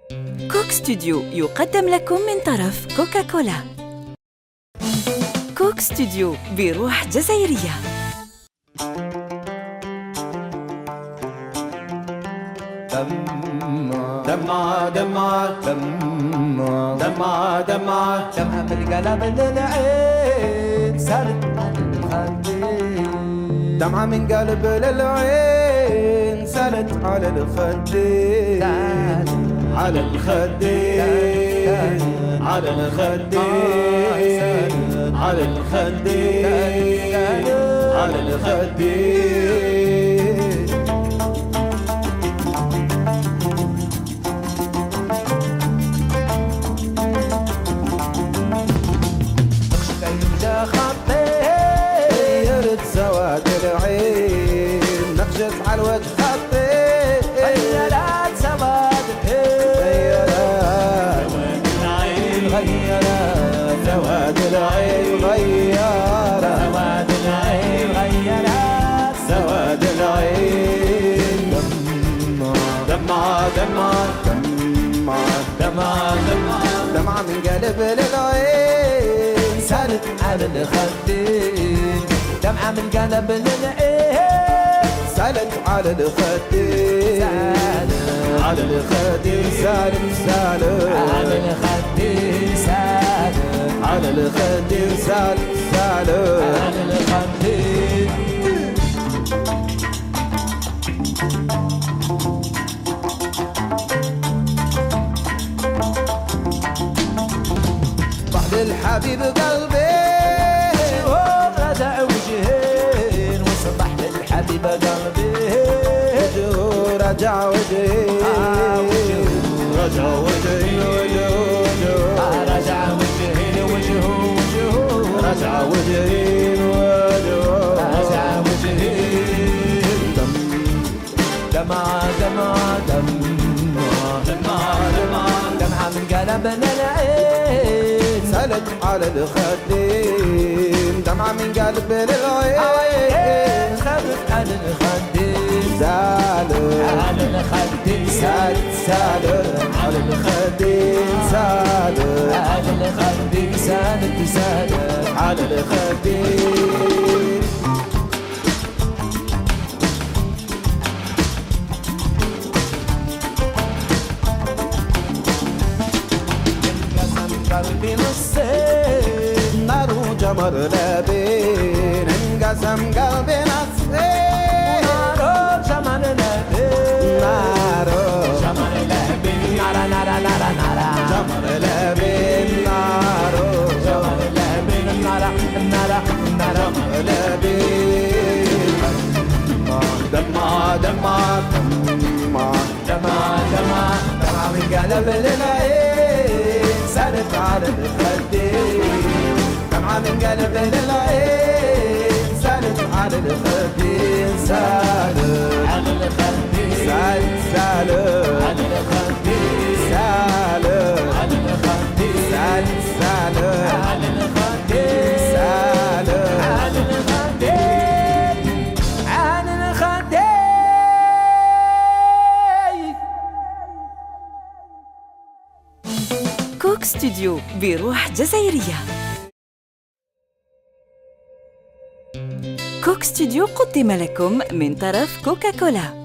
كوك ستوديو يقدم لكم من طرف كوكاكولا. كوك ستوديو بروح جزائرية. دمعة دمعة دمعة دمعة دمعة دمعة بالقلب للعين سالت على الخدين، دمعة من قلب للعين سالت على الخدين، على الخدين على الخدين على الخدين على الخدين. غيرت سواد العين نقشت على الوجه خطي، غيرت سواد العين غيرت سواد العين غيرت سواد العين غيرت سواد العين. دمعة دمعة دمعة دمعة دمعة دمعة من قلب للعين سالت على الخدين، دمعة من قلب للعين سالت على الخدين، على الخدين سالت سالت على الخدين سالت على الخدين سالت سالت على الخدين. بعد الحبيب قلبي رجع وجهين، وصبح للحبيب قلبي وجهه رجع وجهين، رجع وجهين رجع وجهين وجهه رجع وجهين وجهه رجع وجهين. دمعة دمعة دمعة دمعة دمعة دمعة من قلب للعين سالت على الخدين، دمعة من قلب للعين سالت على الخدين، سالت على الخدين سالت سالت على الخدين سالت على الخدين سالت سالت على الخدين. قلبي نصين نار وجمر لابين، انقسم قلبي نصين نار وجمر لابين، نار وجمر لابين نارا نارا نارا نارا جمر لابين، نار وجمر لابين نارا نارا نارا جمر لابين. دمعة دمعة دمعة دمعة دمعة دمعة من قلب للعين سالت على الخدين، دمعة من قلب للعين سالت على الخدين، سالت على الخدين سالت سالت على الخدين سالت على الخدين سالت سالت على الخدين سالت على الخدين على الخدين. كوك ستوديو بروح جزائرية. كوك ستوديو قدم لكم من طرف كوكاكولا.